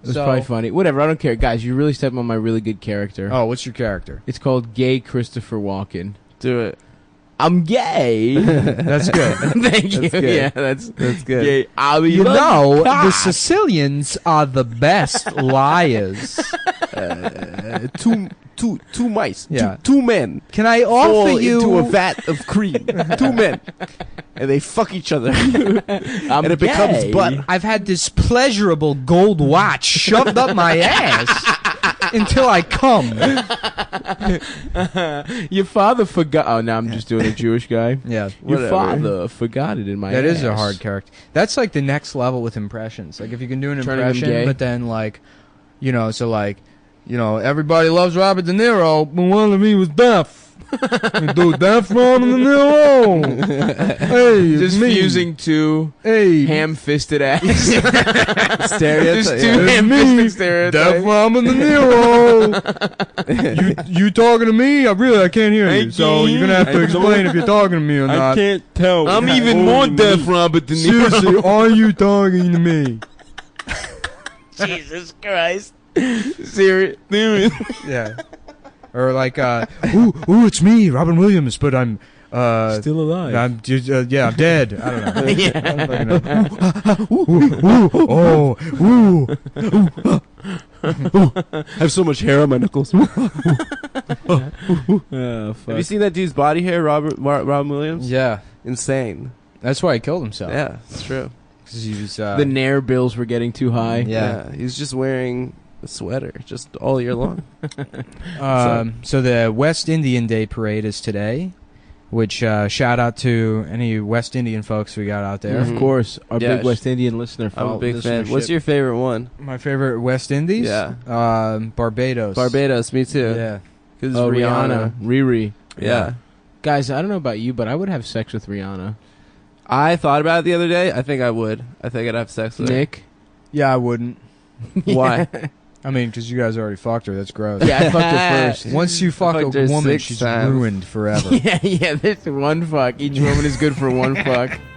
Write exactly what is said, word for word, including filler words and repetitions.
It's So- probably funny. Whatever, I don't care. Guys, you really stepped on my really good character. Oh, what's your character? It's called Gay Christopher Walken. Do it. I'm gay. That's good. Thank you. That's good. Yeah, that's That's good. gay. I mean, You know, God. the Sicilians are the best liars. Uh, two, two, two mice. Yeah. Two, two men. Can I fall offer you into a vat of cream. Two men, and they fuck each other, I'm and it becomes gay. butt. I've had this pleasurable gold watch shoved up my ass until I come. Your father forgot. Oh, now I'm just doing a Jewish guy. Yeah. Your Whatever. father forgot it in my That ass. is a hard character. That's like the next level with impressions. Like if you can do an Turning them impression, gay? but then like, you know, so like, you know, everybody loves Robert De Niro, but one of me was deaf. Dude, deaf Robert De Niro. Hey, Just it's me. fusing two Hey, ham-fisted ass. Stereotype. Just two yeah. ham-fisted Deaf stereotypes. Robert De Niro. you you talking to me? I really I can't hear you. So you're gonna have to explain if you're talking to me or not. can't tell. I'm even more deaf, Robert De Niro. Seriously, are you talking to me? Jesus Christ. Serious. Serious. Yeah. Or like, uh, ooh, ooh, it's me, Robin Williams, but I'm, uh, Still alive. I'm, just, uh, yeah, I'm dead. I don't know. Yeah. I don't fucking know. Ooh, ooh, oh, ooh. I have so much hair on my knuckles. Oh, fuck. Have you seen that dude's body hair, Robert Mar- Robin Williams? Yeah, Insane. that's why he killed himself. Yeah, it's true. Because he was, uh, the Nair bills were getting too high. Yeah. He's just wearing a sweater just all year long. um, so the West Indian Day Parade is today, which, uh, shout out to any West Indian folks we got out there. Mhm. Of course, our Yeah, big West Indian listener. I'm a follow- big fan. listenership. What's your favorite one? My favorite West Indies? Yeah. Um, Barbados. Barbados, me too. Yeah. Because Oh, Rihanna. Rihanna. Riri. Yeah. Guys, I don't know about you, but I would have sex with Rihanna. I thought about it the other day. I think I would. I think I'd have sex with Nick? Yeah, I wouldn't. her. Why? I mean, because you guys already fucked her. That's gross. Yeah, I fucked her first. Once you fuck fucked a her woman, six she's times. ruined forever. yeah, yeah, this one fuck. Each woman is good for one fuck.